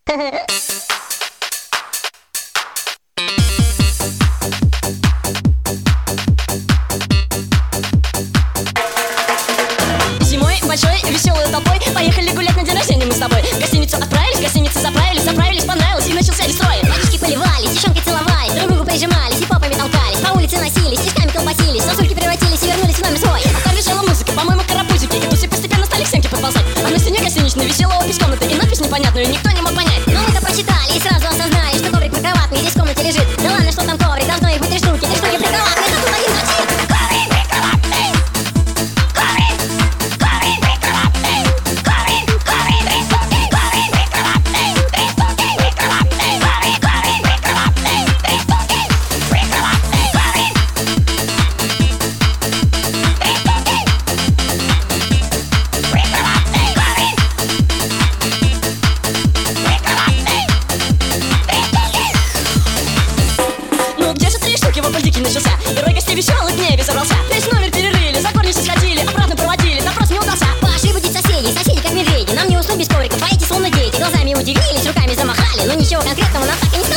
Зимой большой веселой толпой поехали гулять на день рождения мы с тобой. В гостиницу отправились, в гостинице заправились, понравилось и начался дестрой. Водички поливались, девчонки целовались, друг другу прижимались и попами толкались. По улице носились, стишками колбасились, на сумки превратились и вернулись в номер свой. Визжала музыка, по-моему, карапузики, и тусы постепенно стали к стенке подползать. А на стене гостиничной висела опись комнаты, и надпись непонятную никто не мог понять. Но мы-то прочитали и сразу осознали, что коврик прикроватный здесь в комнате лежит. Да ладно, что там коврик, должно их быть 3 штуки прикроватные, да тут один ночлег. Коврик прикроватный, коврик прикроватный, коврик 3 штуки, коврик прикроватный, 3 штуки прикроватный, коврик прикроватный, 3 штуки прикроватный, коврик 3 штуки. Ну где же 3 штуки, вопль дикий начался. Герой гостей веселых в небе собрался. Весь номер перерыли, за горницу сходили, обратно проводили, допрос не удался. Пошли будить соседей, соседи как медведи. Нам не уснуть без ковриков, а эти словно дети. Глазами удивились, руками замахали, но ничего конкретного нам так и не